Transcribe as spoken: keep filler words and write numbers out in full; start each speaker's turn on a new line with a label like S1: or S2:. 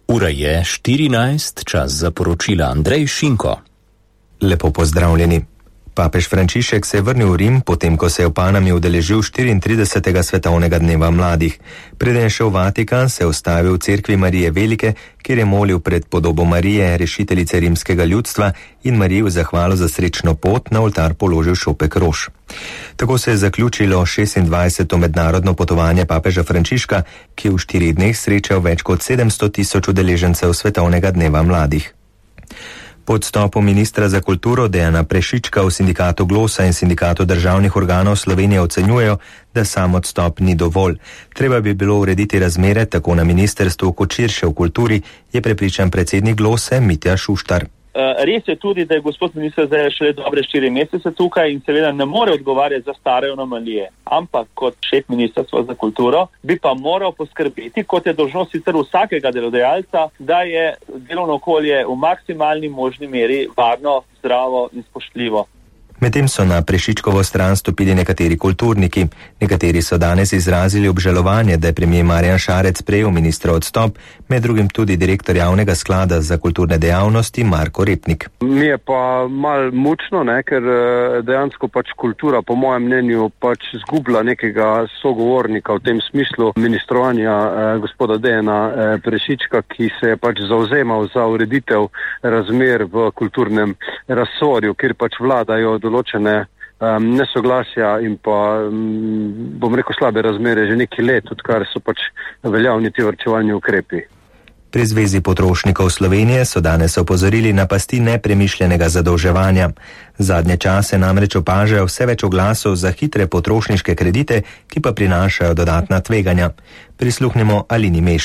S1: Ura je štirinajst, čas za poročila Andrej Šinko.
S2: Lepo pozdravljeni. Papež Frančišek se je vrnil v Rim, potem ko se je v Panami udeležil štiriintridesetega svetovnega dneva mladih. Preden je šel v Vatikan, se je ustavil v cerkvi Marije Velike, kjer je molil pred podobo Marije, rešiteljice rimskega ljudstva, in Mariji v zahvalo za srečno pot na oltar položil šopek rož. Tako se je zaključilo šestindvajseto mednarodno potovanje papeža Frančiška, ki je v štirih dneh srečal več kot sedemsto tisoč udeležencev svetovnega dneva mladih. Po odstopu ministra za kulturo Dejana Prešička v sindikatu Glosa in sindikatu državnih organov Slovenije ocenjujejo, da sam odstop ni dovolj. Treba bi bilo urediti razmere tako na ministrstvu kot širše v kulturi, je prepričan predsednik Glose Mitja Šuštar.
S3: Res je tudi, da je gospod minister zdaj šele dobre štiri mesece tukaj in seveda ne more odgovarjati za stare anomalije. Ampak kot šef ministrstva za kulturo bi pa moral poskrbeti, kot je dolžnost sicer vsakega delodajalca, da je delovno okolje v maksimalni možni meri varno, zdravo in spoštljivo.
S2: Medtem so na Prešičkovo stran stopili nekateri kulturniki. Nekateri so danes izrazili obžalovanje, da je premier Marjan Šarec prejel ministrov odstop, med drugim tudi direktor javnega sklada za kulturne dejavnosti Marko Repnik.
S4: Mi je pa mal mučno, ne, ker dejansko pač kultura po mojem mnenju pač zgubila nekega sogovornika v tem smislu ministrovanja eh, gospoda Dejana eh, Prešička, ki se je pač zauzemal za ureditev razmer v kulturnem resorju, kjer pač vladajo določene um, nesoglasja in pa, um, bom rekel, slabe razmere že nekaj let, odkar so pač veljavni ti varčevalni ukrepi.
S2: Pri Zvezi potrošnikov Slovenije so danes opozorili na pasti nepremišljenega zadolževanja. Zadnje čase namreč opažajo vse več oglasov za hitre potrošniške kredite, ki pa prinašajo dodatna tveganja. Prisluhnemo Alini Meš.